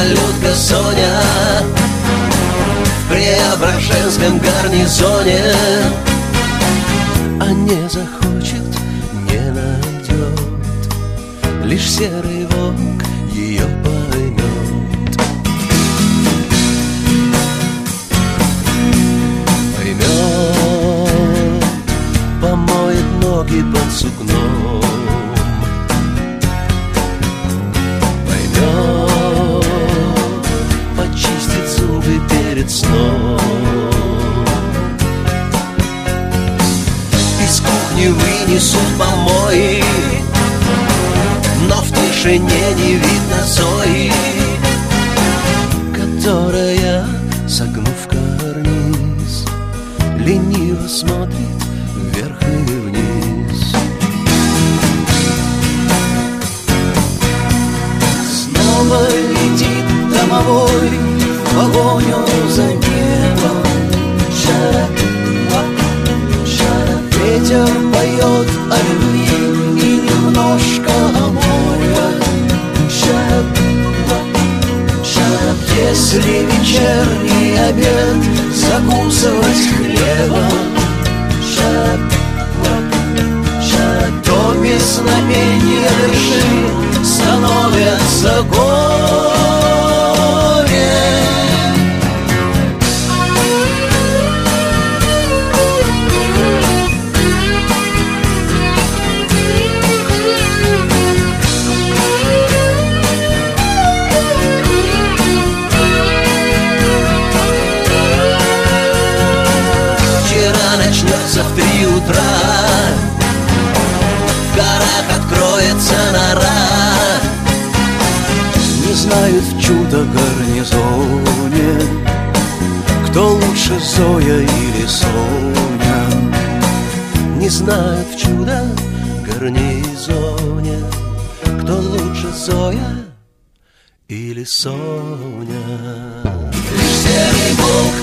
малютка Соня в Преображенском гарнизоне. А не захочет, не найдет, лишь серый волк ее поймет. Поймет, помоет ноги под сукном. Поймет, почистит зубы перед сном. Из кухни вынесут помои, но в тишине не видно Зои, которая, согнув карниз, лениво смотрит вверх и вниз. Снова летит домовой в погоню за небом. Ветер поет о любви и немножко о море. Если вечерний обед закусывать хлебом, то песнопенье вершин становятся горе. Начнется в 3 утра, в горах откроется нора. Не знают в чудо-гарнизоне, кто лучше, Зоя или Соня. Не знают в чудо-гарнизоне, кто лучше, Зоя или Соня. Лишь серый волк